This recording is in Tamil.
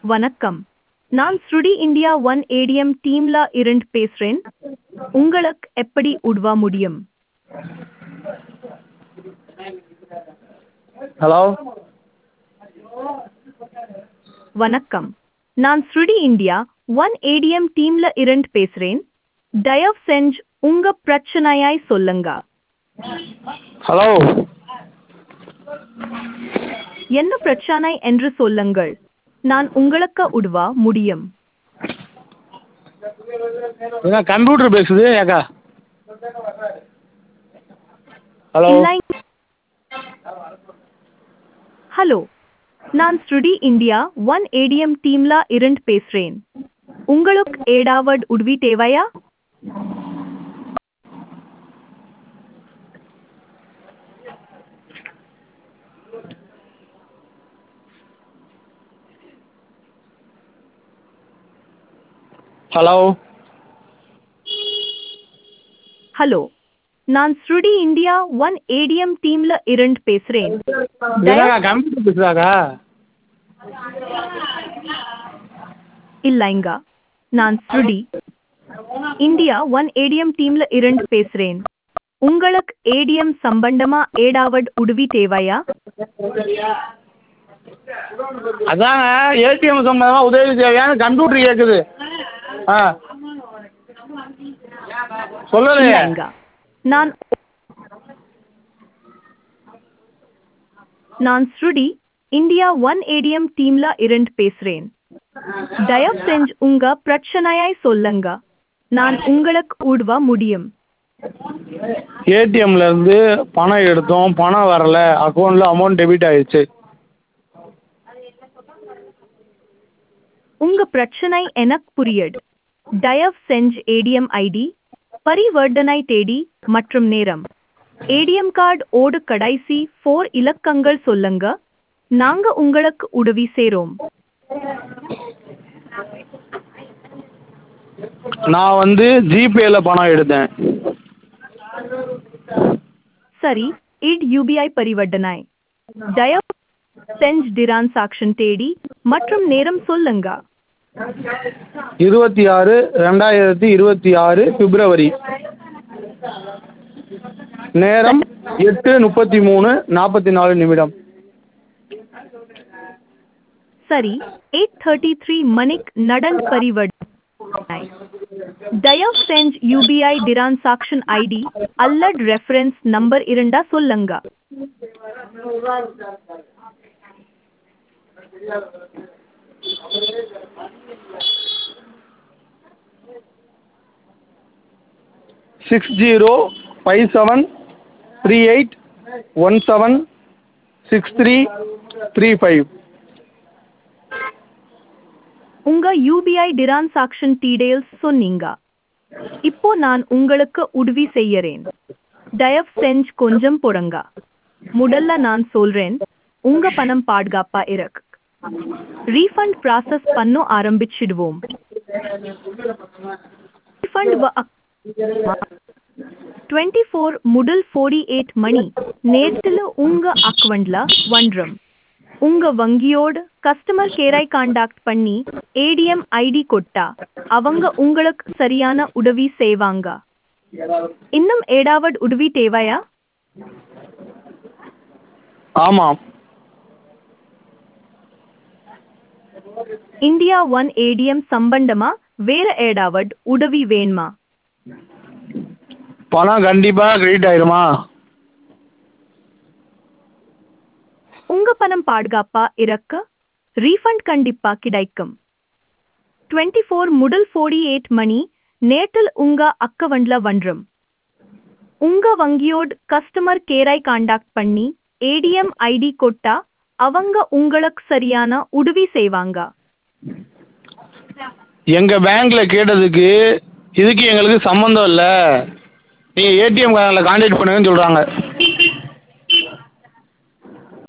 வணக்கம். நான் ஸ்ருடி இந்தியா ஒன் ஏடிஎம் டீம்ல இருந்து பேசுறேன். உங்களுக்கு எப்படி உதவ முடியும்? ஹலோ. வணக்கம். நான் ஸ்ருடி இந்தியா ஒன் ஏடிஎம் டீம்ல இருந்து பேசுறேன். தயவு செஞ்சு உங்க பிரச்சனையை சொல்லுங்க. ஹலோ. என்ன பிரச்சனை என்று சொல்லுங்கள். நான் உங்களுக்கு உதவ முடியும். என்ன கம்ப்யூட்டர் பேசுது ஏக்கா? ஹலோ. இல்லை. ஹலோ. நான் ஸ்ருடி இந்தியா ஒன் ஏடிஎம் டீம்ல இருந்து பேசுறேன். உங்களுக்கு ஏதாவது உதவி தேவையா? ஹலோ. ஹலோ. நான் ஸ்ருடி இந்தியா ஒன் ஏடிஎம் டீம்ல இருந்து பேசுறேன். என்னக்கா கம்ப்யூட்டர் பேசுதாக்கா? இல்லைங்க. நான் ஸ்ருடி இந்தியா ஒன் ஏடிஎம் டீம்ல இருந்து பேசுறேன். உங்களுக்கு ஏடிஎம் சம்பந்தமா ஏதாவது உதவி தேவையா? அதாங்க ஏடிஎம் சம்பந்தமாக உதவி தேவையான கம்ப்யூட்டர் கேட்குது. ஆ சொல்லலையே. இல்லைங்க. நான் நான் ஸ்ருடி இந்தியா ஒன் ஏடிஎம் டீம்ல இருந்து பேசுறேன். தயவு செஞ்சு உங்க பிரச்சனையை சொல்லுங்க. நான் உங்களுக்கு உதவ முடியும். ஏடிஎம்ல இருந்து பணம் எடுத்தோம், பணம் வரல, அக்கௌண்ட்ல அமௌண்ட் டெபிட் ஆயிடுச்சு. உங்க பிரச்சனை எனக்கு புரியுது. தயவு செஞ்சு ஏடிஎம் ஐடி, பரிவர்த்தனை தேதி மற்றும் நேரம், ஏடிஎம் கார்டு ஓடு கடைசி 4 இலக்கங்கள் சொல்லுங்க. நாங்க உங்களுக்கு உதவி செய்றோம். நான் ஜிபேல பணம் எடுத்தேன். சரி, இது யூபிஐ பரிவர்த்தனை. தயவு செஞ்சு டிரான்சாக்ஷன் தேதி மற்றும் நேரம் சொல்லுங்க. 26/2026 பிப்ரவரி. நேரம் 8:33:44. சரி, 8:33 மணிக்கு நடந்த பரிவர்த்தனை. தயவு செஞ்சு யூபிஐ டிரான்சாக்ஷன் ஐடி அல்லது ரெஃபரன்ஸ் நம்பர் இருந்தா சொல்லுங்க. சிக்ஸ் 05738176335. உங்க யூபிஐ டிரான்சாக்ஷன் டீடைல்ஸ் சொன்னீங்க. இப்போ நான் உங்களுக்கு உதவி செய்யறேன். தயவு செஞ்சு கொஞ்சம் பொறுங்க. முதல்ல நான் சொல்றேன், உங்க பணம் பாதுகாப்பா இருக்கு. ரீஃபண்ட் ப்ராசஸ் பண்ண ஆரம்பிச்சிடுவோம். ரீஃபண்ட் 24 முதல் 48 மணி நேரத்துல உங்க அக்கவுண்ட்ல வந்துரும். உங்க வங்கியோட கஸ்டமர் கேரை காண்டாக்ட் பண்ணி ஏடிஎம் ஐடி கொட்டா அவங்க உங்களுக்கு சரியான உதவி செய்வாங்க. இன்னும் ஏதாவது உதவி தேவையா? ஆமாம். இந்தியா ஒன் ஏடிஎம் சம்பந்தமா வேற ஏதாவது உதவி வேணுமா? பணம் கண்டிப்பாக கிரெடிட் ஆயிருமா? உங்க பணம் பாதுகாப்பா இருக்க ரீஃபண்ட் கண்டிப்பா கிடைக்கும். 24 முதல் 48 மணி நேரத்தில் உங்க அக்கவுண்ட்ல வந்துரும். உங்க வங்கியோட கஸ்டமர் கேரை காண்டாக்ட் பண்ணி ஏடிஎம் ஐடி கொட்டா அவங்க உங்களுக்கு சரியான உதவி செய்வாங்க. எங்க பேங்க்ல கேட்டதுக்கு இதுக்கு எங்களுக்கு சம்மந்தம் இல்லை, நீங்க ஏடிஎம் கார்டில் கான்டாக்ட் பண்ணுங்கன்னு சொல்றாங்க.